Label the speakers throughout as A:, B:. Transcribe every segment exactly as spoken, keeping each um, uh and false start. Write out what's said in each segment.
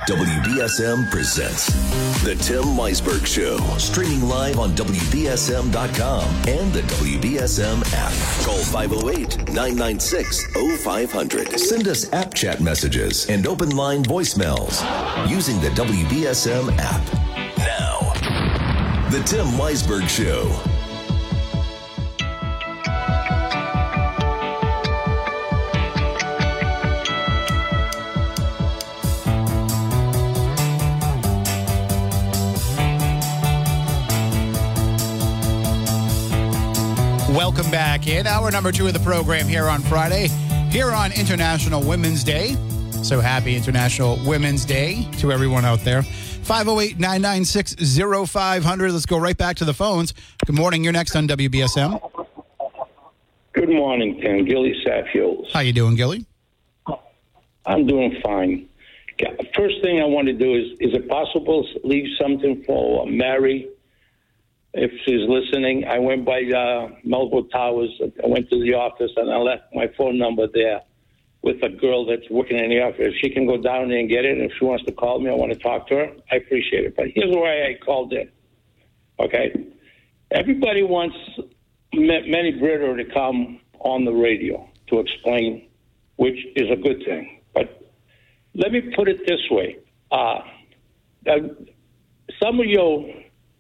A: W B S M presents The Tim Weisberg Show, streaming live on W B S M dot com and the W B S M app. Call five oh eight, nine nine six, oh five hundred. Send us app chat messages and open line voicemails using the W B S M app. Now, The Tim Weisberg Show.
B: Welcome back in hour number two of the program here on Friday, here on International Women's Day. So happy International Women's Day to everyone out there. five oh eight, nine nine six, oh five hundred. Let's go right back to the phones. Good morning. You're next on W B S M.
C: Good morning, Tim. Gilly Safios.
B: How you doing, Gilly?
C: I'm doing fine. First thing I want to do is, is it possible to leave something for Mary? If she's listening, I went by uh, Melville Towers. I went to the office, and I left my phone number there with a girl that's working in the office. If she can go down there and get it, and if she wants to call me, I want to talk to her, I appreciate it. But here's why I called in, okay? Everybody wants Manny Brito to come on the radio to explain, which is a good thing. But let me put it this way. Uh, uh, some of you...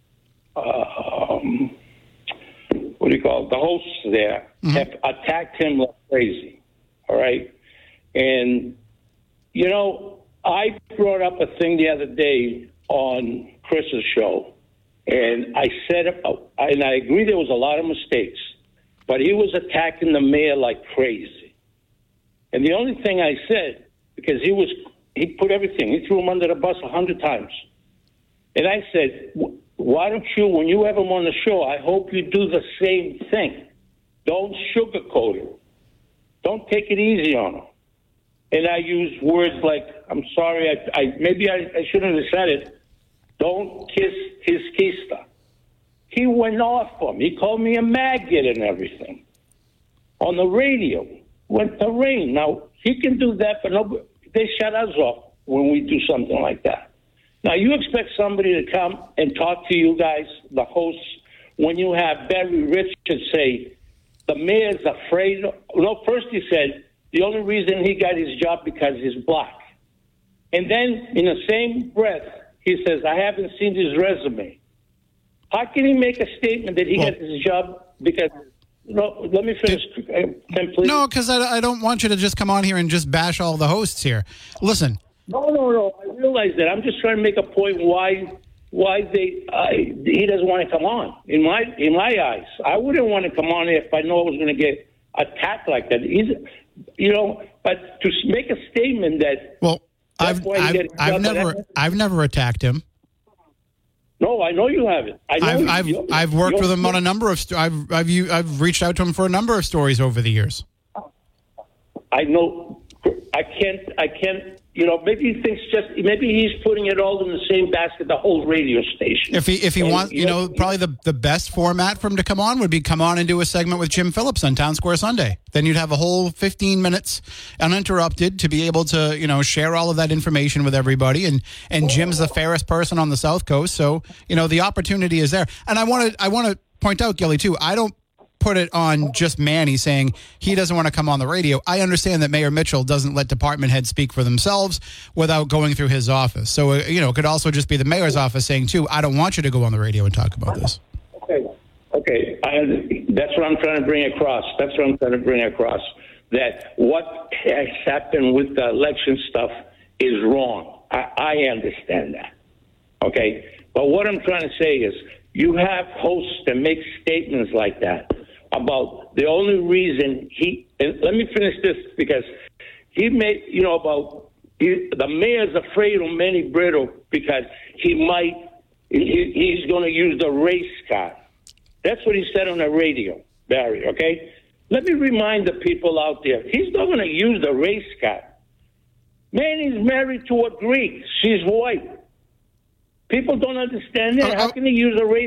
C: Uh, um, what do you call it? The hosts there mm-hmm. have attacked him like crazy. All right. And, you know, I brought up a thing the other day on Chris's show, and I said, and I agree there was a lot of mistakes, but he was attacking the mayor like crazy. And the only thing I said, because he was, he put everything, he threw him under the bus a hundred times. And I said, why don't you, when you have him on the show, I hope you do the same thing. Don't sugarcoat it. Don't take it easy on him. And I use words like, I'm sorry, I, I maybe I, I shouldn't have said it. Don't kiss his kista. He went off on me. He called me a maggot and everything. On the radio. Went to rain. Now, he can do that, but nobody, they shut us off when we do something like that. Now, you expect somebody to come and talk to you guys, the hosts, when you have Barry Richards say, the mayor's afraid. No, first he said, the only reason he got his job because he's black. And then, in the same breath, he says, I haven't seen his resume. How can he make a statement that he well, got his job because... No, let me finish, Tim, please.
B: No, because I, I don't want you to just come on here and just bash all the hosts here. Listen.
C: No, no, no. I realize that. I'm just trying to make a point why why they uh, he doesn't want to come on. In my in my eyes, I wouldn't want to come on if I know I was going to get attacked like that. He's, you know, but to make a statement that
B: well, I've I've, I've never I've never attacked him.
C: No, I know you haven't. I know
B: I've
C: you,
B: I've,
C: you,
B: I've worked with him on a number of st- I've I've you, I've reached out to him for a number of stories over the years.
C: I know. I can't. I can't. You know, maybe he thinks just maybe he's putting it all in the same basket, the whole radio station.
B: If he if he
C: and,
B: wants, you know, know, probably the, the best format for him to come on would be come on and do a segment with Jim Phillips on Town Square Sunday. Then you'd have a whole fifteen minutes uninterrupted to be able to, you know, share all of that information with everybody. And and Jim's the fairest person on the South Coast, so you know the opportunity is there. And I want to I want to point out, Gilly, too. I don't put it on just Manny saying he doesn't want to come on the radio. I understand that Mayor Mitchell doesn't let department heads speak for themselves without going through his office. So, uh, you know, it could also just be the mayor's office saying, too, I don't want you to go on the radio and talk about this.
C: Okay. Okay. I, that's what I'm trying to bring across. That's what I'm trying to bring across. That what has happened with the election stuff is wrong. I, I understand that. Okay. But what I'm trying to say is you have hosts that make statements like that about the only reason he, and let me finish this because he made, you know, about he, the mayor's afraid of Manny Brito because he might, he, he's going to use the race card. That's what he said on the radio, Barry, okay? Let me remind the people out there, he's not going to use the race card. Manny's married to a Greek. She's white. People don't understand that.
B: Uh,
C: How can he use a race card?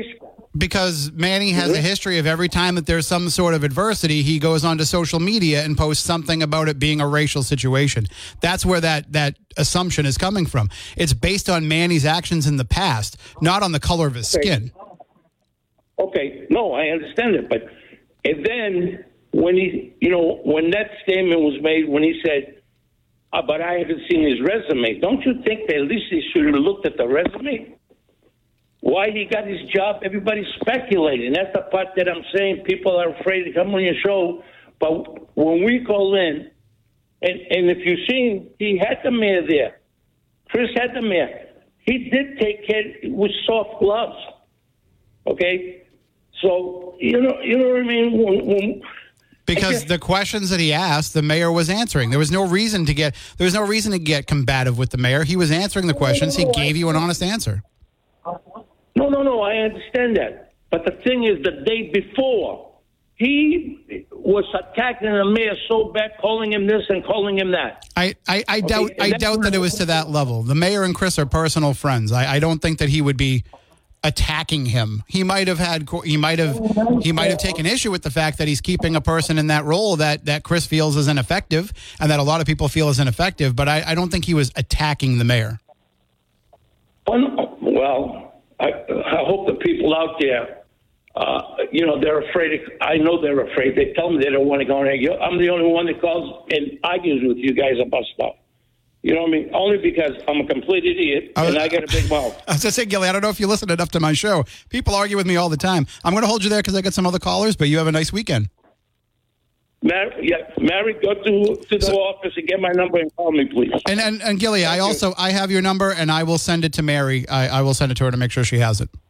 B: Because Manny has a history of every time that there's some sort of adversity, he goes onto social media and posts something about it being a racial situation. That's where that, that assumption is coming from. It's based on Manny's actions in the past, not on the color of his
C: Okay.
B: skin.
C: Okay, no, I understand it, but and then when he, you know, when that statement was made, when he said, uh, "But I haven't seen his resume," don't you think that at least he should have looked at the resume? Why he got his job? Everybody's speculating. That's the part that I'm saying. People are afraid to come on your show, but when we call in, and and if you've seen, he had the mayor there. Chris had the mayor. He did take care with soft gloves. Okay. So, you know, you know what I mean? When, when,
B: Because the questions that he asked, the mayor was answering. There was no reason to get there was no reason to get combative with the mayor. He was answering the questions. He gave you an honest answer.
C: No, no, no. I understand that. But the thing is, the day before, he was attacking the mayor so bad, calling him this and calling him that.
B: I, I, I doubt
C: Okay,
B: I doubt that it was to that level. The mayor and Chris are personal friends. I, I don't think that he would be attacking him. He might have had he might have he might have taken issue with the fact that he's keeping a person in that role that that Chris feels is ineffective and that a lot of people feel is ineffective, but I, I don't think he was attacking the mayor.
C: Well, I, I hope the people out there, uh, you know, they're afraid. Of, I know they're afraid. They tell me they don't want to go in there. I'm the only one that calls and argues with you guys about stuff. You know what I mean? Only because I'm a complete idiot and I got a big mouth.
B: I was going to say, Gilly, I don't know if you listen enough to my show. People argue with me all the time. I'm going to hold you there because I got some other callers, but you have a nice weekend.
C: Mary, yeah, Mary, go to, to the so, office and get my number and call me, please.
B: And and, and Gilly, Thank I also, you. I have your number and I will send it to Mary. I, I will send it to her to make sure she has it.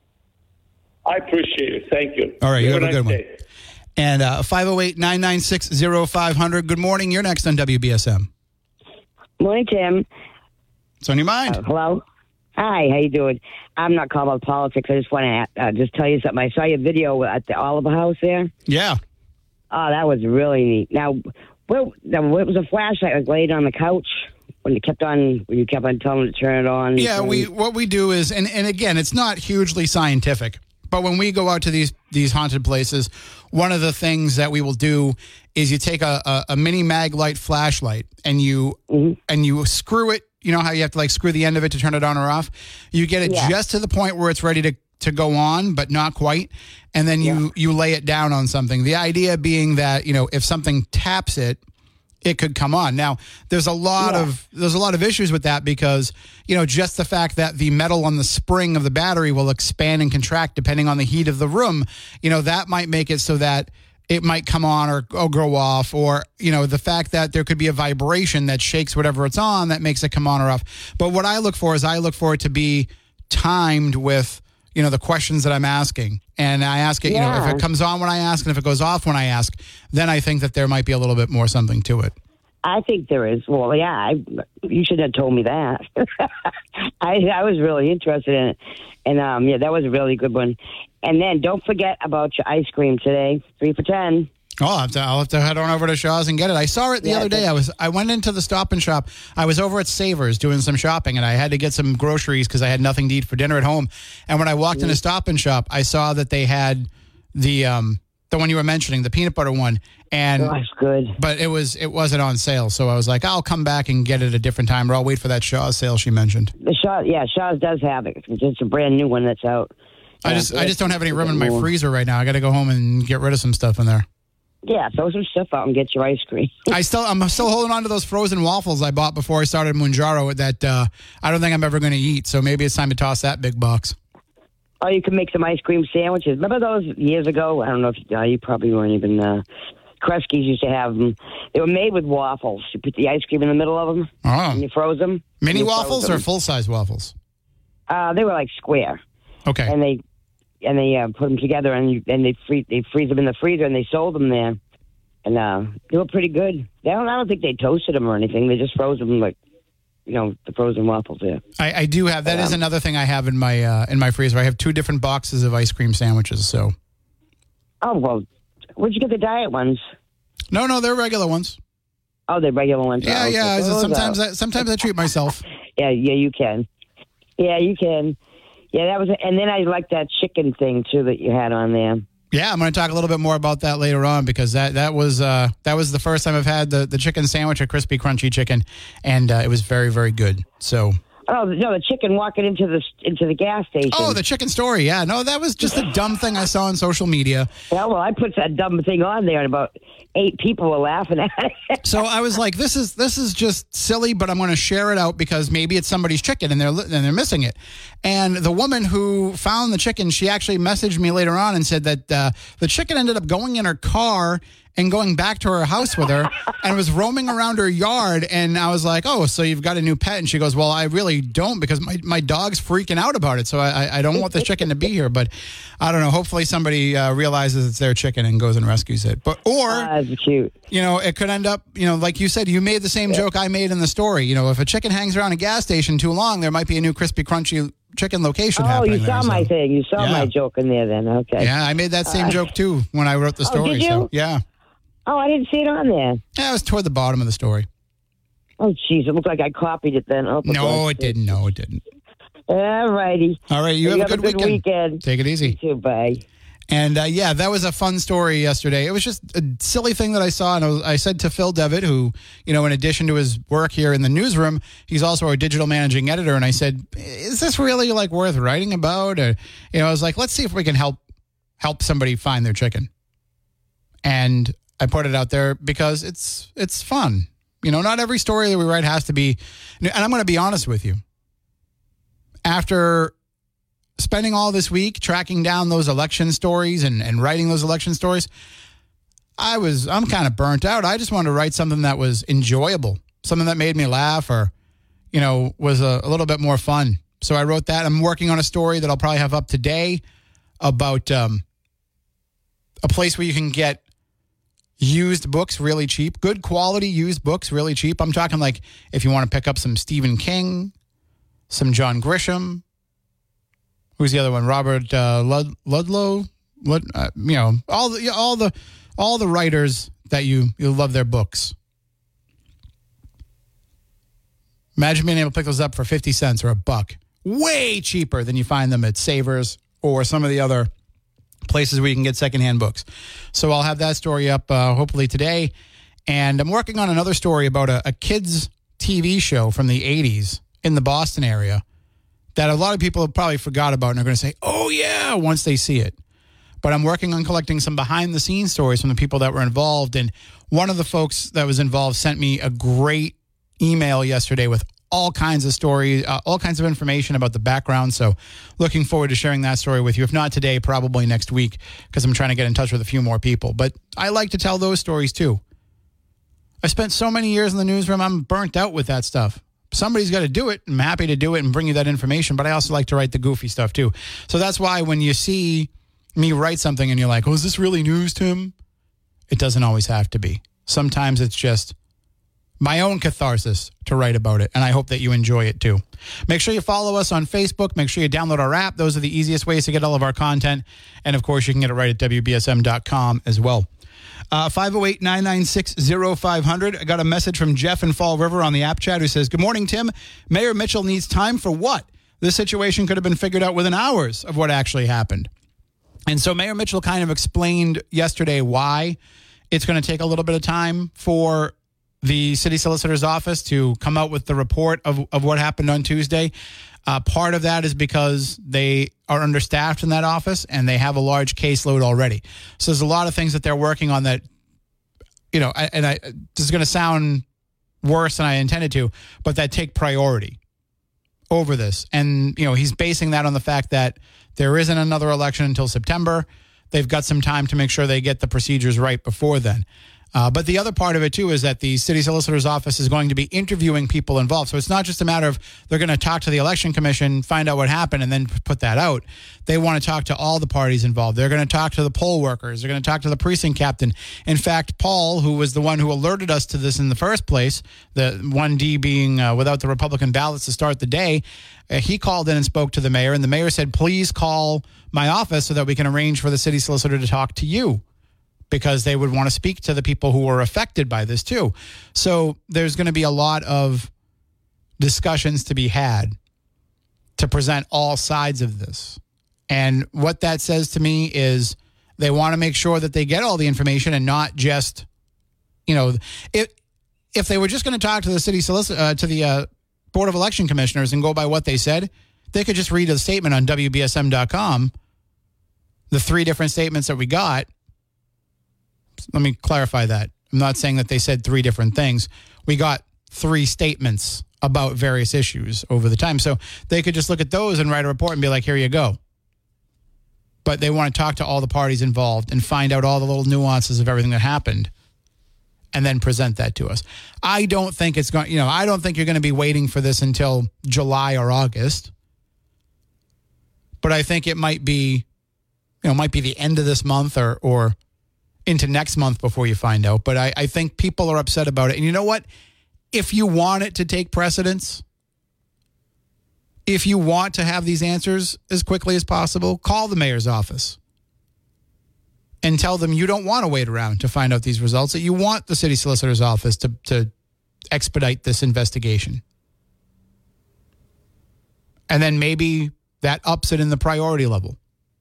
C: I appreciate it. Thank you.
B: All right, you, you have, have a good
C: nice
B: one. Day. And uh, five oh eight, nine nine six, oh five hundred. Good morning. You're next on W B S M.
D: Morning, Tim.
B: What's on your mind?
D: Uh, hello. Hi, how you doing? I'm not calling about politics. I just want to uh, just tell you something. I saw your video at the Oliver House there.
B: Yeah.
D: Oh, that was really neat. Now, what, what was a flashlight like laid on the couch when you kept on when you kept on telling them to turn it on?
B: Yeah, we what we do is, and, and again, it's not hugely scientific, but when we go out to these these haunted places, one of the things that we will do is you take a, a, a mini mag light flashlight and you mm-hmm. and you screw it. You know how you have to like screw the end of it to turn it on or off? You get it yeah. just to the point where it's ready to, to go on, but not quite. And then you, yeah. you lay it down on something. The idea being that, you know, if something taps it, it could come on. Now, there's a lot yeah. of there's a lot of issues with that because, you know, just the fact that the metal on the spring of the battery will expand and contract depending on the heat of the room, you know, that might make it so that it might come on or, or go off, or, you know, the fact that there could be a vibration that shakes whatever it's on that makes it come on or off. But what I look for is I look for it to be timed with, you know, the questions that I'm asking. And I ask it, yeah. you know, if it comes on when I ask and if it goes off when I ask, then I think that there might be a little bit more something to it.
D: I think there is. Well, yeah, I, you should have told me that. I, I was really interested in it. And, um, yeah, that was a really good one. And then don't forget about your ice cream today, three for ten.
B: Oh, I'll have to, I'll have to head on over to Shaw's and get it. I saw it the yeah, other day. I was I went into the Stop and Shop. I was over at Savers doing some shopping, and I had to get some groceries because I had nothing to eat for dinner at home. And when I walked mm-hmm. into Stop and Shop, I saw that they had the um, the one you were mentioning, the peanut butter one. And
D: oh, that's good.
B: But it was it wasn't on sale, so I was like, I'll come back and get it a different time, or I'll wait for that Shaw's sale she mentioned.
D: The Shaw, yeah, Shaw's does have it. It's just a brand new one that's out.
B: I just I just don't have any room in my freezer right now. I got to go home and get rid of some stuff in there.
D: Yeah, throw some stuff out and get your ice cream.
B: I still I'm still holding on to those frozen waffles I bought before I started Mounjaro that uh, I don't think I'm ever going to eat. So maybe it's time to toss that big box.
D: Oh, you can make some ice cream sandwiches. Remember those years ago? I don't know if you, uh, you probably weren't even. Uh, Kresge's used to have them. They were made with waffles. You put the ice cream in the middle of them,
B: oh.
D: and you froze them.
B: Mini waffles or full size waffles?
D: Uh, they were like square.
B: Okay.
D: And they and they uh, put them together, and you, and they free they freeze them in the freezer, and they sold them there, and uh, they were pretty good. They don't, I don't think they toasted them or anything. They just froze them like, you know, the frozen waffles. Yeah.
B: I, I do have that. But, is um, another thing I have in my uh, in my freezer. I have two different boxes of ice cream sandwiches. So.
D: Oh well, where'd you get the diet ones?
B: No, no, they're regular ones.
D: Oh, they're regular ones.
B: Yeah,
D: oh, okay.
B: yeah.
D: So
B: sometimes, I, sometimes I treat myself.
D: yeah, yeah, you can. Yeah, you can. Yeah, that was, and then I liked that chicken thing too that you had on there.
B: Yeah, I'm going to talk a little bit more about that later on because that that was uh, that was the first time I've had the, the chicken sandwich, a crispy, crunchy chicken, and uh, it was very, very good. So.
D: Oh no, the chicken walking into the into the gas station.
B: Oh, the chicken story. Yeah, no, that was just a dumb thing I saw on social media.
D: Yeah, well, I put that dumb thing on there, and about eight people were laughing at it.
B: So I was like, "This is this is just silly," but I'm going to share it out because maybe it's somebody's chicken and they're and they're missing it. And the woman who found the chicken, she actually messaged me later on and said that uh, the chicken ended up going in her car and going back to her house with her and was roaming around her yard. And I was like, oh, so you've got a new pet? And she goes, well, I really don't because my, my dog's freaking out about it. So I, I don't want the chicken to be here. But I don't know. Hopefully somebody uh, realizes it's their chicken and goes and rescues it. But Or,
D: uh, that's cute.
B: You know, it could end up, you know, like you said, you made the same yeah. joke I made in the story. You know, if a chicken hangs around a gas station too long, there might be a new crispy, crunchy chicken location
D: oh,
B: happening.
D: Oh, you saw
B: there,
D: my
B: so.
D: thing. You saw
B: yeah.
D: my joke in there then. Okay.
B: Yeah, I made that same uh, joke too when I wrote the story.
D: Oh, did you?
B: So, yeah.
D: Oh, I didn't see it on there.
B: Yeah, it was toward the bottom of the story.
D: Oh, jeez. It looked like I copied it then. Oh,
B: no, it didn't. No, it didn't.
D: All righty.
B: All right. You,
D: you
B: have,
D: have
B: a good,
D: a good
B: weekend.
D: weekend.
B: Take it easy.
D: You too. Bye.
B: And, uh, yeah, that was a fun story yesterday. It was just a silly thing that I saw. And I, was, I said to Phil Devitt, who, you know, in addition to his work here in the newsroom, he's also our digital managing editor. And I said, is this really, like, worth writing about? Or, you know, I was like, let's see if we can help help somebody find their chicken. And I put it out there because it's it's fun. You know, not every story that we write has to be, and I'm going to be honest with you. After spending all this week tracking down those election stories and, and writing those election stories, I was, I'm kind of burnt out. I just wanted to write something that was enjoyable, something that made me laugh or, you know, was a, a little bit more fun. So I wrote that. I'm working on a story that I'll probably have up today about um, a place where you can get used books really cheap, good quality used books really cheap. I'm talking like if you want to pick up some Stephen King, some John Grisham. Who's the other one? Robert uh, Lud- Ludlow. Lud- uh, you know, all the all the all the writers that you you love their books. Imagine being able to pick those up for fifty cents or a buck, way cheaper than you find them at Savers or some of the other places where you can get secondhand books. So I'll have that story up uh, hopefully today. And I'm working on another story about a, a kids' T V show from the eighties in the Boston area that a lot of people have probably forgot about and are going to say, oh, yeah, once they see it. But I'm working on collecting some behind-the-scenes stories from the people that were involved. And one of the folks that was involved sent me a great email yesterday with all kinds of stories, uh, all kinds of information about the background. So looking forward to sharing that story with you. If not today, probably next week, because I'm trying to get in touch with a few more people. But I like to tell those stories too. I spent so many years in the newsroom, I'm burnt out with that stuff. Somebody's got to do it. I'm happy to do it and bring you that information, but I also like to write the goofy stuff too. So that's why when you see me write something and you're like, oh, is this really news, Tim? It doesn't always have to be. Sometimes it's just my own catharsis to write about it, and I hope that you enjoy it too. Make sure you follow us on Facebook. Make sure you download our app. Those are the easiest ways to get all of our content. And, of course, you can get it right at W B S M dot com as well. Uh, five oh eight, nine nine six, oh five hundred. I got a message from Jeff in Fall River on the app chat who says, good morning, Tim. Mayor Mitchell needs time for what? This situation could have been figured out within hours of what actually happened. And so Mayor Mitchell kind of explained yesterday why it's going to take a little bit of time for the city solicitor's office to come out with the report of, of what happened on Tuesday. Uh, part of that is because they are understaffed in that office and they have a large caseload already. So there's a lot of things that they're working on that, you know, and I, this is going to sound worse than I intended to, but that take priority over this. And, you know, he's basing that on the fact that there isn't another election until September. They've got some time to make sure they get the procedures right before then. Uh, but the other part of it, too, is that the city solicitor's office is going to be interviewing people involved. So it's not just a matter of they're going to talk to the election commission, find out what happened, and then put that out. They want to talk to all the parties involved. They're going to talk to the poll workers. They're going to talk to the precinct captain. In fact, Paul, who was the one who alerted us to this in the first place, the one D being uh, without the Republican ballots to start the day, uh, he called in and spoke to the mayor, and the mayor said, please call my office so that we can arrange for the city solicitor to talk to you, because they would want to speak to the people who were affected by this too. So there's going to be a lot of discussions to be had. to present all sides of this. And what that says to me is they want to make sure that they get all the information and not just, you know, if if they were just going to talk to the city solic- uh, to the uh, Board of Election Commissioners and go by what they said, they could just read a statement on W B S M dot com, the three different statements that we got. Let me clarify that. I'm not saying that they said three different things. We got three statements about various issues over the time. So they could just look at those and write a report and be like, here you go. But they want to talk to all the parties involved and find out all the little nuances of everything that happened and then present that to us. I don't think it's going, you know, I don't think you're going to be waiting for this until July or August. But I think it might be, you know, might be the end of this month or or into next month before you find out. But I, I think people are upset about it. And you know what? If you want it to take precedence, if you want to have these answers as quickly as possible, call the mayor's office and tell them you don't want to wait around to find out these results, that you want the city solicitor's office to, to expedite this investigation. And then maybe that ups it in the priority level.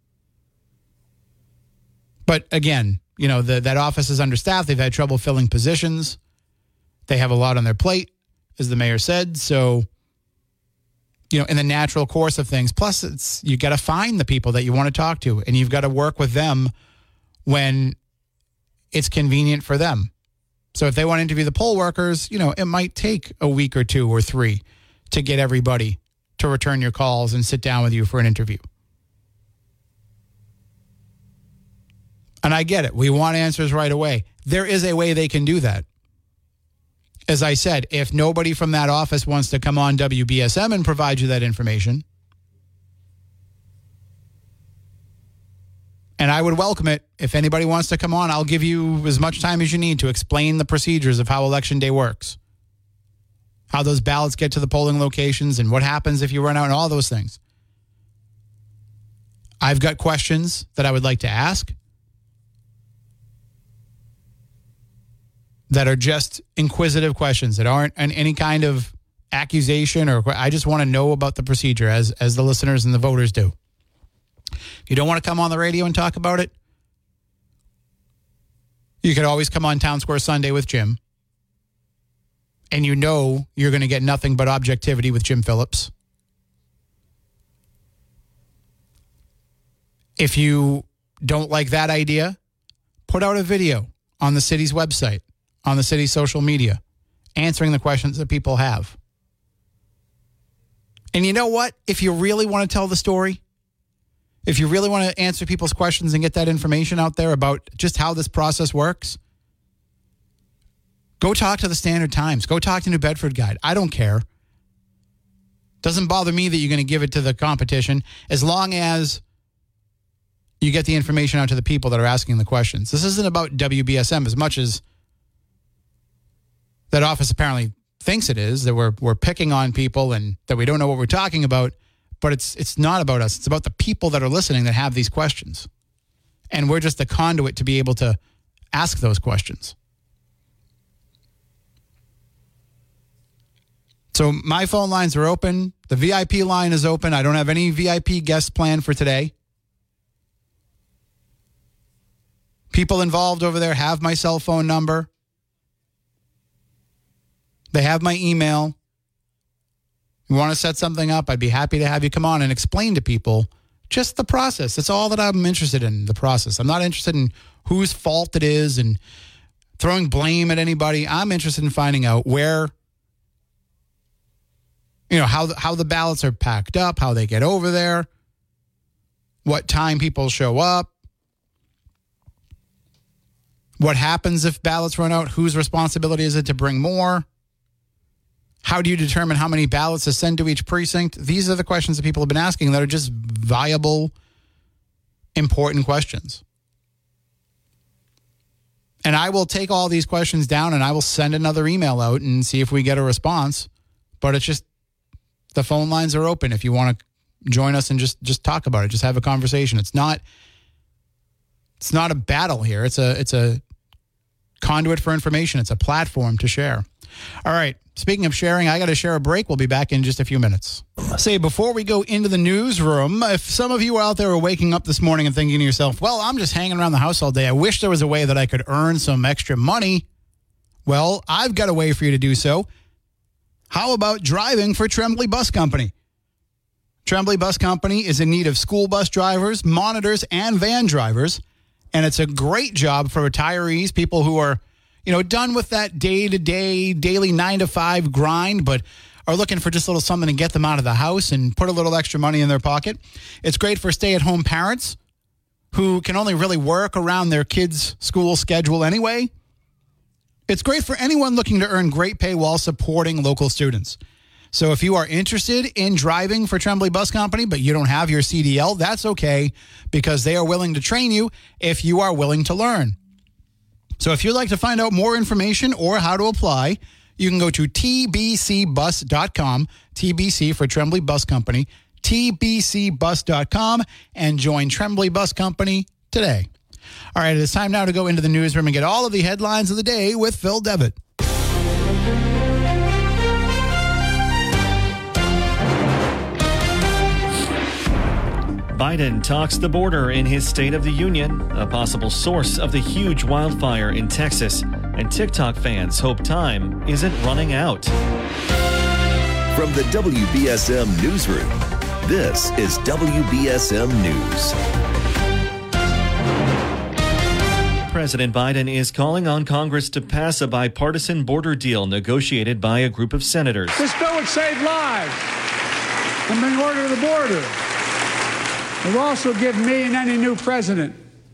B: But again, you know, the, that office is understaffed. They've had trouble filling positions. They have a lot on their plate, as the mayor said. So, you know, in the natural course of things, plus it's, you got to find the people that you want to talk to, and you've got to work with them when it's convenient for them. So if they want to interview the poll workers, you know, it might take a week or two or three to get everybody to return your calls and sit down with you for an interview. And I get it. We want answers right away. There is a way they can do that. As I said, if nobody from that office wants to come on W B S M and provide you that information, and I would welcome it. If anybody wants to come on, I'll give you as much time as you need to explain the procedures of how Election Day works, how those ballots get to the polling locations, and what happens if you run out, and all those things. I've got questions that I would like to ask that are just inquisitive questions that aren't an, any kind of accusation, or I just want to know about the procedure as as the listeners and the voters do. If you don't want to come on the radio and talk about it, you could always come on Town Square Sunday with Jim. And you know you're going to get nothing but objectivity with Jim Phillips. If you don't like that idea, put out a video on the city's website, on the city's social media, answering the questions that people have. And you know what? If you really want to tell the story, if you really want to answer people's questions and get that information out there about just how this process works, go talk to the Standard Times. Go talk to New Bedford Guide. I don't care. Doesn't bother me that you're going to give it to the competition, as long as you get the information out to the people that are asking the questions. This isn't about W B S M as much as that office apparently thinks it is, that we're we're picking on people and that we don't know what we're talking about. But it's it's not about us. It's about the people that are listening that have these questions. And we're just the conduit to be able to ask those questions. So my phone lines are open. The V I P line is open. I don't have any V I P guests planned for today. People involved over there have my cell phone number. They have my email. You want to set something up, I'd be happy to have you come on and explain to people just the process. That's all that I'm interested in, the process. I'm not interested in whose fault it is and throwing blame at anybody. I'm interested in finding out where, you know, how the, how the ballots are packed up, how they get over there, what time people show up, what happens if ballots run out, whose responsibility is it to bring more? How do you determine how many ballots to send to each precinct? These are the questions that people have been asking that are just viable, important questions. And I will take all these questions down and I will send another email out and see if we get a response. But it's just, the phone lines are open if you want to join us and just, just talk about it. Just have a conversation. It's not, it's not a battle here. It's a, it's a conduit for information. It's a platform to share. All right. Speaking of sharing, I got to share a break. We'll be back in just a few minutes. Say, before we go into the newsroom, if some of you out there are waking up this morning and thinking to yourself, well, I'm just hanging around the house all day. I wish there was a way that I could earn some extra money. Well, I've got a way for you to do so. How about driving for Tremblay Bus Company? Tremblay Bus Company is in need of school bus drivers, monitors, and van drivers. And it's a great job for retirees, people who are, you know, done with that day-to-day, daily nine to five grind, but are looking for just a little something to get them out of the house and put a little extra money in their pocket. It's great for stay-at-home parents who can only really work around their kids' school schedule anyway. It's great for anyone looking to earn great pay while supporting local students. So if you are interested in driving for Tremblay Bus Company, but you don't have your C D L, that's okay, because they are willing to train you if you are willing to learn. So if you'd like to find out more information or how to apply, you can go to T B C bus dot com, T B C for Tremblay Bus Company, T B C bus dot com, and join Tremblay Bus Company today. All right, it's time now to go into the newsroom and get all of the headlines of the day with Phil Devitt.
E: Biden talks the border in his State of the Union, a possible source of the huge wildfire in Texas, and TikTok fans hope time isn't running out.
A: From the W B S M Newsroom, this is W B S M News.
E: President Biden is calling on Congress to pass a bipartisan border deal negotiated by a group of senators.
F: This bill would save lives and bring order to the border. It will also give me and any new president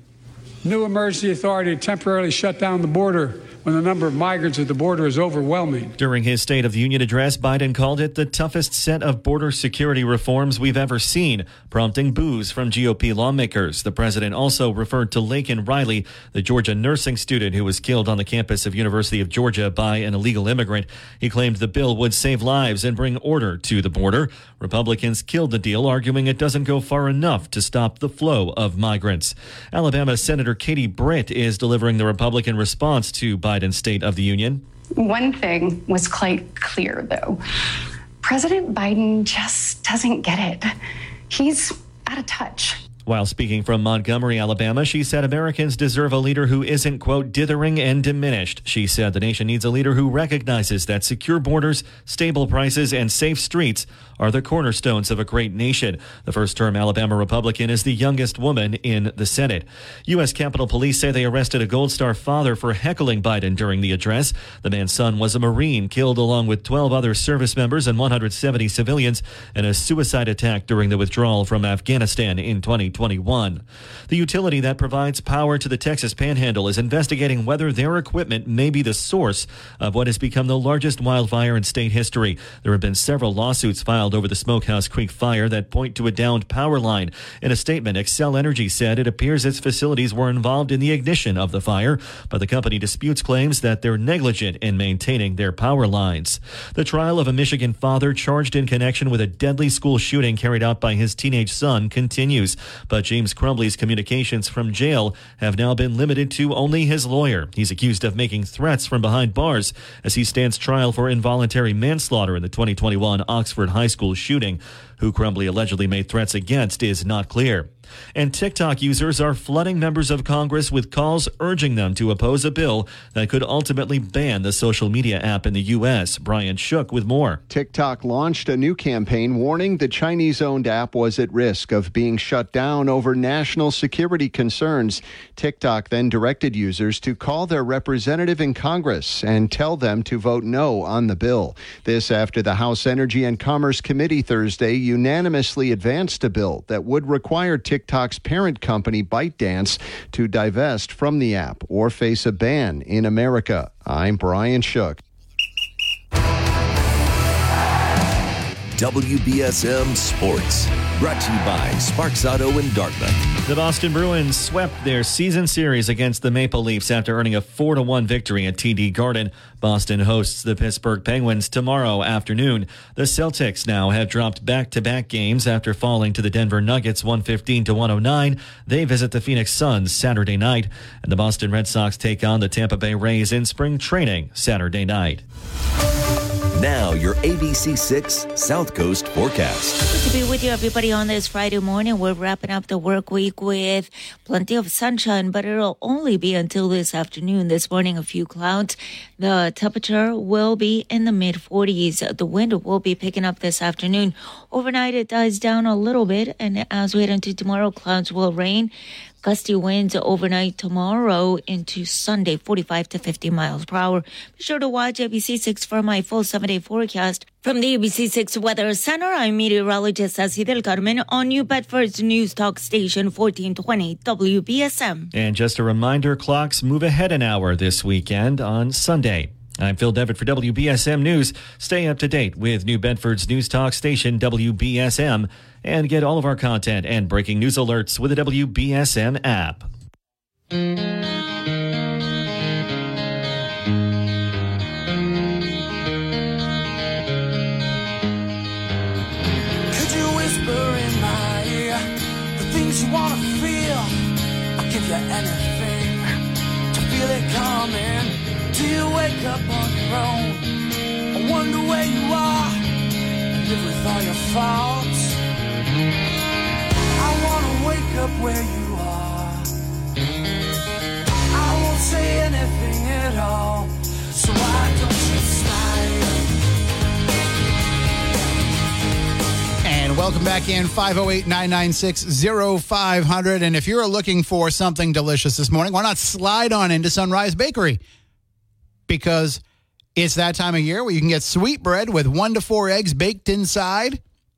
F: new emergency authority to temporarily shut down the border when the number of migrants at the border is overwhelming.
E: During his State of the Union address, Biden called it the toughest set of border security reforms we've ever seen, prompting boos from G O P lawmakers. The president also referred to Laken Riley, the Georgia nursing student who was killed on the campus of University of Georgia by an illegal immigrant. He claimed the bill would save lives and bring order to the border. Republicans killed the deal, arguing it doesn't go far enough to stop the flow of migrants. Alabama Senator Katie Britt is delivering the Republican response to Biden's State of the Union.
G: One thing was quite clear, though. President Biden just doesn't get it. He's out of touch.
E: While speaking from Montgomery, Alabama, she said Americans deserve a leader who isn't, quote, dithering and diminished. She said the nation needs a leader who recognizes that secure borders, stable prices, and safe streets are the cornerstones of a great nation. The first-term Alabama Republican is the youngest woman in the Senate. U S. Capitol Police say they arrested a Gold Star father for heckling Biden during the address. The man's son was a Marine killed along with twelve other service members and one hundred seventy civilians in a suicide attack during the withdrawal from Afghanistan in twenty twenty-one. The utility that provides power to the Texas Panhandle is investigating whether their equipment may be the source of what has become the largest wildfire in state history. There have been several lawsuits filed over the Smokehouse Creek fire that point to a downed power line. In a statement, Xcel Energy said it appears its facilities were involved in the ignition of the fire, but the company disputes claims that they're negligent in maintaining their power lines. The trial of a Michigan father charged in connection with a deadly school shooting carried out by his teenage son continues, but James Crumbley's communications from jail have now been limited to only his lawyer. He's accused of making threats from behind bars as he stands trial for involuntary manslaughter in the twenty twenty-one Oxford High School shooting. Who Crumbley allegedly made threats against is not clear. And TikTok users are flooding members of Congress with calls urging them to oppose a bill that could ultimately ban the social media app in the U S. Brian Shook with more.
H: TikTok launched a new campaign warning the Chinese-owned app was at risk of being shut down over national security concerns. TikTok then directed users to call their representative in Congress and tell them to vote no on the bill. This after the House Energy and Commerce Committee Thursday unanimously advanced a bill that would require TikTok's parent company ByteDance to divest from the app or face a ban in America. I'm Brian Shook.
A: W B S M Sports, brought to you by Sparks Auto in Dartmouth.
E: The Boston Bruins swept their season series against the Maple Leafs after earning a four to one victory at T D Garden. Boston hosts the Pittsburgh Penguins tomorrow afternoon. The Celtics now have dropped back-to-back games after falling to the Denver Nuggets one fifteen to one oh nine. They visit the Phoenix Suns Saturday night, and the Boston Red Sox take on the Tampa Bay Rays in spring training Saturday night.
A: Now, your A B C six South Coast forecast.
I: Good to be with you, everybody, on this Friday morning. We're wrapping up the work week with plenty of sunshine, but it'll only be until this afternoon. This morning, a few clouds. The temperature will be in the mid forties. The wind will be picking up this afternoon. Overnight, it dies down a little bit, and as we head into tomorrow, clouds will rain. Gusty winds overnight tomorrow into Sunday, forty-five to fifty miles per hour. Be sure to watch A B C six for my full seven-day forecast. From the A B C six Weather Center, I'm meteorologist Ceci Del Carmen on New Bedford's News Talk Station fourteen twenty W B S M.
E: And just a reminder, clocks move ahead an hour this weekend on Sunday. I'm Phil Devitt for W B S M News. Stay up to date with New Bedford's News Talk Station W B S M and get all of our content and breaking news alerts with the W B S M app.
J: Could you whisper in my ear the things you want to feel? I'll give you anything to feel it coming. Do you wake up on your own? I wonder where you are and live with all your faults. I wanna wake up where you are. I won't say anything at all, so why don't you slide?
B: And welcome back in, five oh eight, nine nine six, oh five hundred. And if you're looking for something delicious this morning, why not slide on into Sunrise Bakery? Because it's that time of year where you can get sweetbread with one to four eggs baked inside.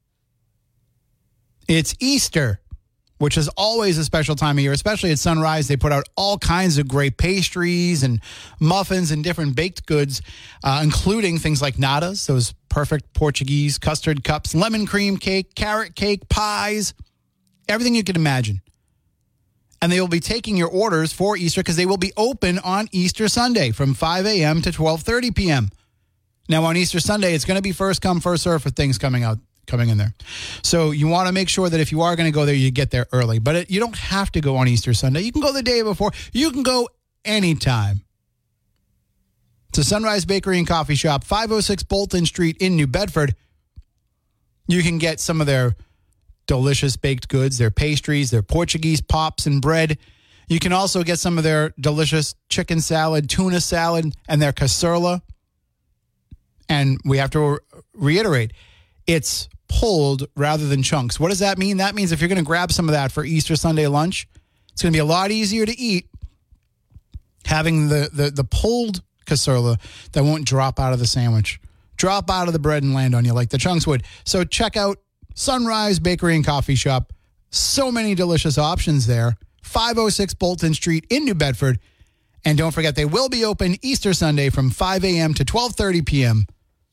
B: It's Easter, which is always a special time of year, especially at Sunrise. They put out all kinds of great pastries and muffins and different baked goods, uh, including things like natas, those perfect Portuguese custard cups, lemon cream cake, carrot cake, pies, everything you can imagine. And they will be taking your orders for Easter because they will be open on Easter Sunday from five a.m. to twelve thirty p.m. Now, on Easter Sunday, it's going to be first come, first serve for things coming out, coming in there. So you want to make sure that if you are going to go there, you get there early. But it, you don't have to go on Easter Sunday. You can go the day before. You can go anytime. It's a Sunrise Bakery and Coffee Shop, five oh six Bolton Street in New Bedford. You can get some of their delicious baked goods, their pastries, their Portuguese pops and bread. You can also get some of their delicious chicken salad, tuna salad, and their caserla. And we have to reiterate, it's pulled rather than chunks. What does that mean? That means if you're going to grab some of that for Easter Sunday lunch, it's going to be a lot easier to eat having the, the, the pulled caserla that won't drop out of the sandwich, drop out of the bread and land on you like the chunks would. So check out Sunrise Bakery and Coffee Shop. So many delicious options there. five oh six Bolton Street in New Bedford. And don't forget, they will be open Easter Sunday from five a.m. to twelve thirty p.m.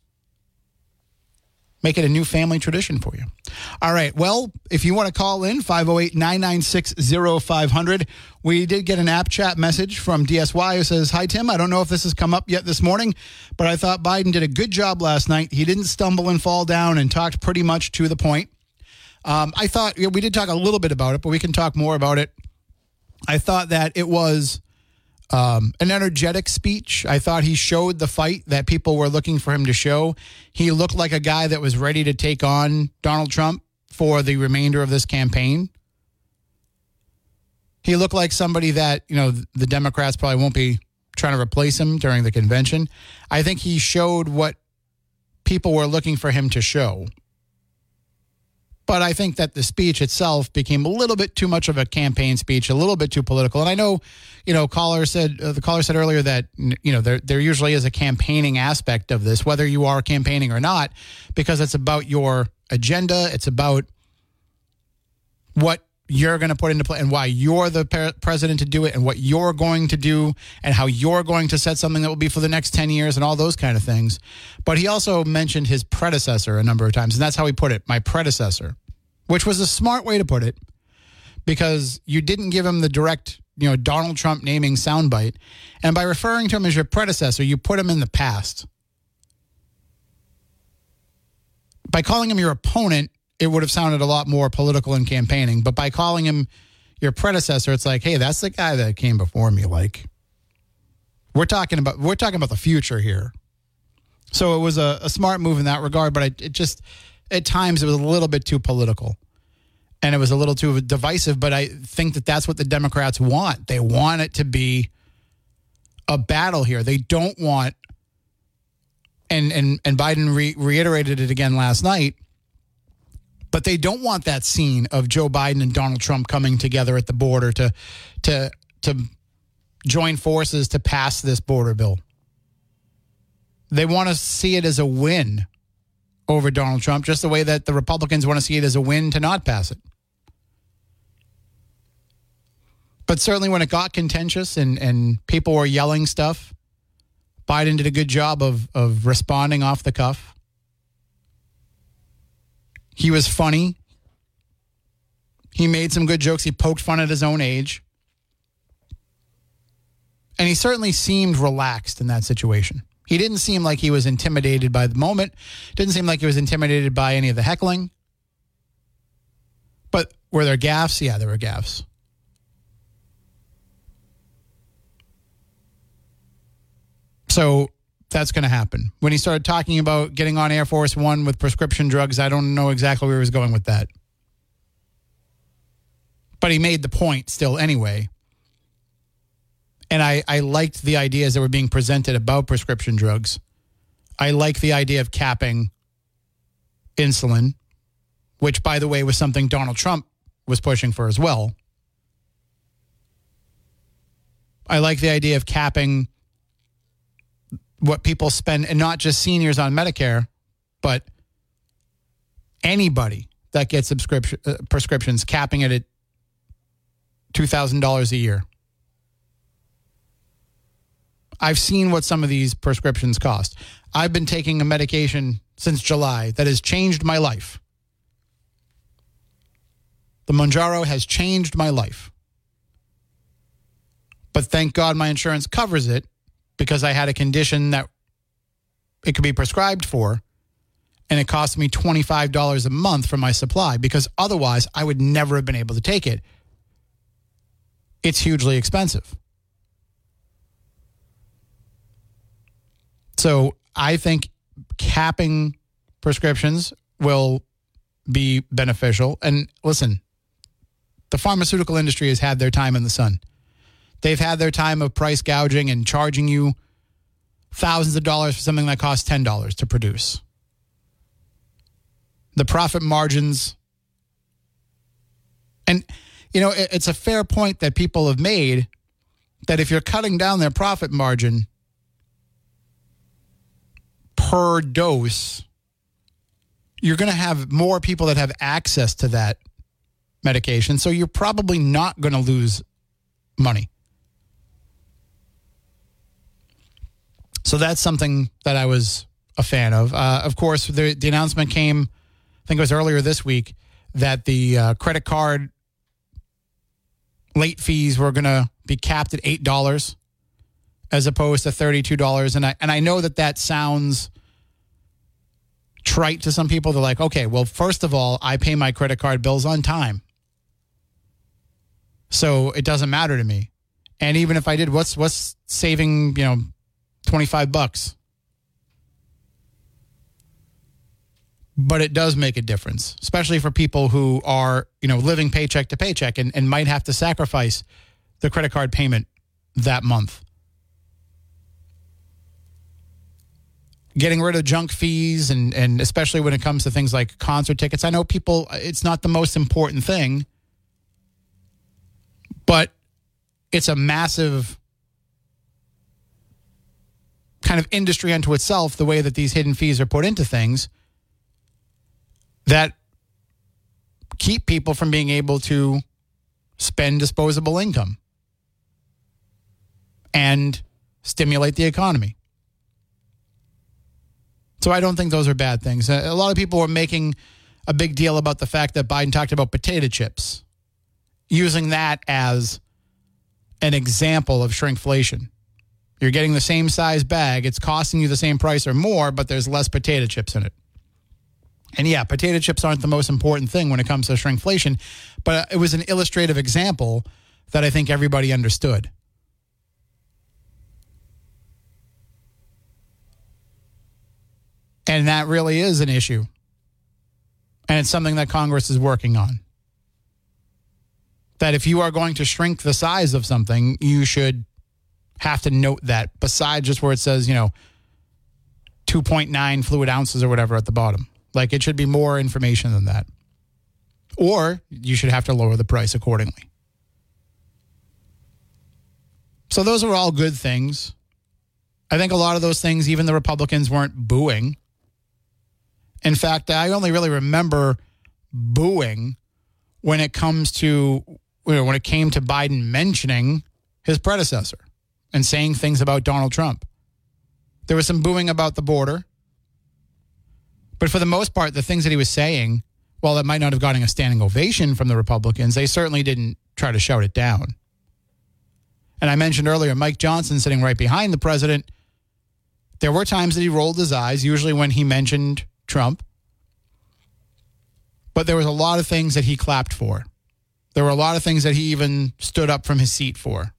B: Make it a new family tradition for you. All right. Well, if you want to call in, five oh eight, nine nine six, oh five hundred. We did get an app chat message from D S Y who says, "Hi, Tim. I don't know if this has come up yet this morning, but I thought Biden did a good job last night. He didn't stumble and fall down and talked pretty much to the point." Um, I thought, we did talk a little bit about it, but we can talk more about it. I thought that it was Um, an energetic speech. I thought he showed the fight that people were looking for him to show. He looked like a guy that was ready to take on Donald Trump for the remainder of this campaign. He looked like somebody that, you know, the Democrats probably won't be trying to replace him during the convention. I think he showed what people were looking for him to show. But I think that the speech itself became a little bit too much of a campaign speech, a little bit too political. And I know, you know, caller said uh, the caller said earlier that, you know, there there usually is a campaigning aspect of this, whether you are campaigning or not, because it's about your agenda. It's about what you're going to put into play and why you're the president to do it and what you're going to do and how you're going to set something that will be for the next ten years and all those kind of things. But he also mentioned his predecessor a number of times, and that's how he put it, my predecessor, which was a smart way to put it because you didn't give him the direct, you know, Donald Trump naming soundbite. And by referring to him as your predecessor, you put him in the past. By calling him your opponent, it would have sounded a lot more political and campaigning. But by calling him your predecessor, it's like, hey, that's the guy that came before me. Like, we're talking about we're talking about the future here. So it was a, a smart move in that regard, but I, it just, at times, it was a little bit too political. And it was a little too divisive, but I think that that's what the Democrats want. They want it to be a battle here. They don't want, and and, and Biden re- reiterated it again last night, but they don't want that scene of Joe Biden and Donald Trump coming together at the border to to to join forces to pass this border bill. They want to see it as a win over Donald Trump, just the way that the Republicans want to see it as a win to not pass it. But certainly when it got contentious and, and people were yelling stuff, Biden did a good job of, of responding off the cuff. He was funny. He made some good jokes. He poked fun at his own age. And he certainly seemed relaxed in that situation. He didn't seem like he was intimidated by the moment. Didn't seem like he was intimidated by any of the heckling. But were there gaffes? Yeah, there were gaffes. So that's going to happen. When he started talking about getting on Air Force One with prescription drugs, I don't know exactly where he was going with that. But he made the point still anyway. And I, I liked the ideas that were being presented about prescription drugs. I like the idea of capping insulin, which, by the way, was something Donald Trump was pushing for as well. I like the idea of capping what people spend, and not just seniors on Medicare, but anybody that gets subscription uh, prescriptions, capping it at two thousand dollars a year. I've seen what some of these prescriptions cost. I've been taking a medication since July that has changed my life. The Mounjaro has changed my life. But thank God my insurance covers it, because I had a condition that it could be prescribed for, and it cost me twenty-five dollars a month for my supply, because otherwise I would never have been able to take it. It's hugely expensive. So I think capping prescriptions will be beneficial. And listen, the pharmaceutical industry has had their time in the sun. They've had their time of price gouging and charging you thousands of dollars for something that costs ten dollars to produce. The profit margins. And, you know, it's a fair point that people have made that if you're cutting down their profit margin per dose, you're going to have more people that have access to that medication. So you're probably not going to lose money. So that's something that I was a fan of. Uh, of course, the, the announcement came, I think it was earlier this week, that the uh, credit card late fees were going to be capped at eight dollars as opposed to thirty-two dollars. And I, and I know that that sounds trite to some people. They're like, okay, well, first of all, I pay my credit card bills on time, so it doesn't matter to me. And even if I did, what's what's saving, you know, twenty-five bucks? But it does make a difference, especially for people who are, you know, living paycheck to paycheck and, and might have to sacrifice the credit card payment that month. Getting rid of junk fees, and, and especially when it comes to things like concert tickets. I know people, it's not the most important thing, but it's a massive kind of industry unto itself, the way that these hidden fees are put into things that keep people from being able to spend disposable income and stimulate the economy. So I don't think those are bad things. A lot of people are making a big deal about the fact that Biden talked about potato chips, using that as an example of shrinkflation. You're getting the same size bag. It's costing you the same price or more, but there's less potato chips in it. And yeah, potato chips aren't the most important thing when it comes to shrinkflation, but it was an illustrative example that I think everybody understood. And that really is an issue. And it's something that Congress is working on. That if you are going to shrink the size of something, you should have to note that, besides just where it says, you know, two point nine fluid ounces or whatever at the bottom. Like, it should be more information than that. Or you should have to lower the price accordingly. So those are all good things. I think a lot of those things, even the Republicans weren't booing. In fact, I only really remember booing when it comes to, you know, when it came to Biden mentioning his predecessor and saying things about Donald Trump. There was some booing about the border. But for the most part, the things that he was saying, while it might not have gotten a standing ovation from the Republicans, they certainly didn't try to shout it down. And I mentioned earlier, Mike Johnson sitting right behind the president. There were times that he rolled his eyes, usually when he mentioned Trump. But there was a lot of things that he clapped for. There were a lot of things that he even stood up from his seat for.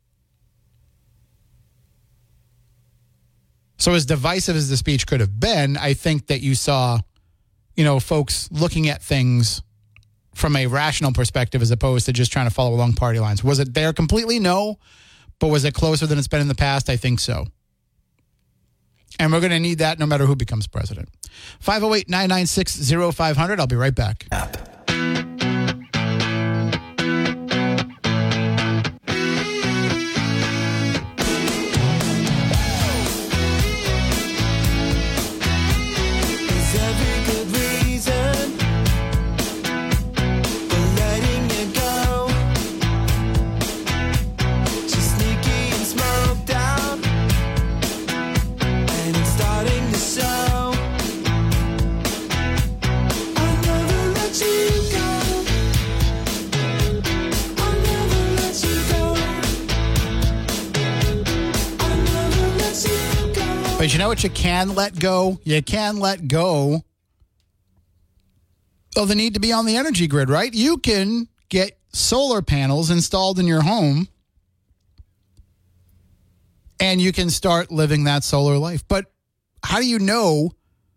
B: So as divisive as the speech could have been, I think that you saw, you know, folks looking at things from a rational perspective as opposed to just trying to follow along party lines. Was it there completely? No. But was it closer than it's been in the past? I think so. And we're going to need that no matter who becomes president. five oh eight, nine nine six, oh five hundred. I'll be right back.
A: App.
B: But you know what you can let go? You can let go of the need to be on the energy grid, right? You can get solar panels installed in your home and you can start living that solar life. But how do you know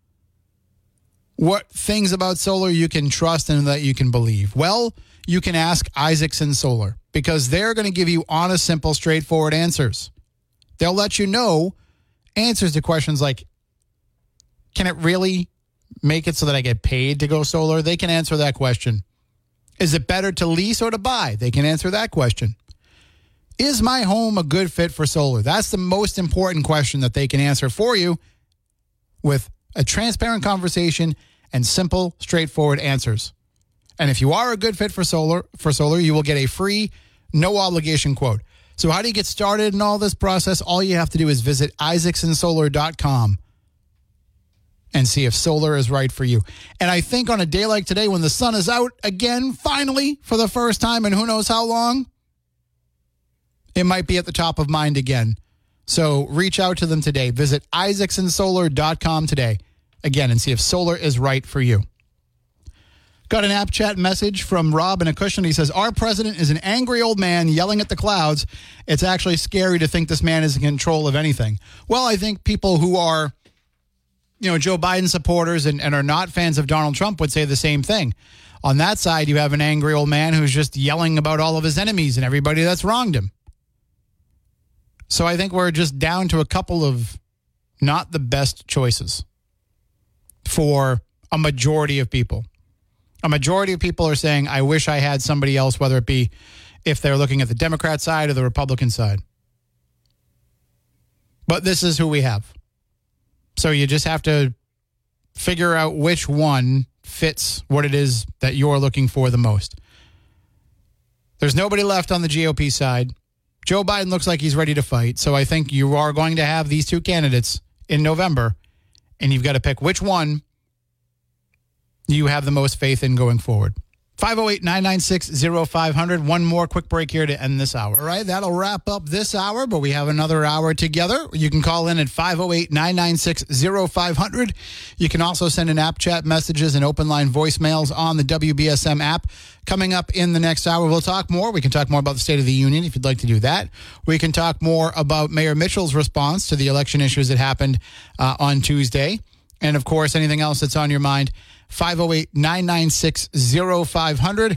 B: what things about solar you can trust and that you can believe? Well, you can ask Isaacson Solar because they're going to give you honest, simple, straightforward answers. They'll let you know answers to questions like, can it really make it so that I get paid to go solar? They can answer that question. Is it better to lease or to buy? They can answer that question. Is my home a good fit for solar? That's the most important question that they can answer for you with a transparent conversation and simple, straightforward answers. And if you are a good fit for solar, for solar, you will get a free, no obligation quote. So how do you get started in all this process? All you have to do is visit isaacson solar dot com and see if solar is right for you. And I think on a day like today when the sun is out again, finally, for the first time in who knows how long, it might be at the top of mind again. So reach out to them today. Visit isaacson solar dot com today, again, and see if solar is right for you. Got an app chat message from Rob in a cushion. He says, our president is an angry old man yelling at the clouds. It's actually scary to think this man is in control of anything. Well, I think people who are, you know, Joe Biden supporters and, and are not fans of Donald Trump would say the same thing. On that side, you have an angry old man who's just yelling about all of his enemies and everybody that's wronged him. So I think we're just down to a couple of not the best choices for a majority of people. A majority of people are saying, I wish I had somebody else, whether it be if they're looking at the Democrat side or the Republican side. But this is who we have. So you just have to figure out which one fits what it is that you're looking for the most. There's nobody left on the G O P side. Joe Biden looks like he's ready to fight. So I think you are going to have these two candidates in November, and you've got to pick which one you have the most faith in going forward. five oh eight, nine nine six, oh five hundred. One more quick break here to end this hour. All right, that'll wrap up this hour, but we have another hour together. You can call in at five oh eight, nine nine six, oh five hundred. You can also send in app chat messages and open line voicemails on the W B S M app. Coming up in the next hour, we'll talk more. We can talk more about the State of the Union if you'd like to do that. We can talk more about Mayor Mitchell's response to the election issues that happened uh, on Tuesday. And, of course, anything else that's on your mind, five oh eight, nine nine six, oh five hundred.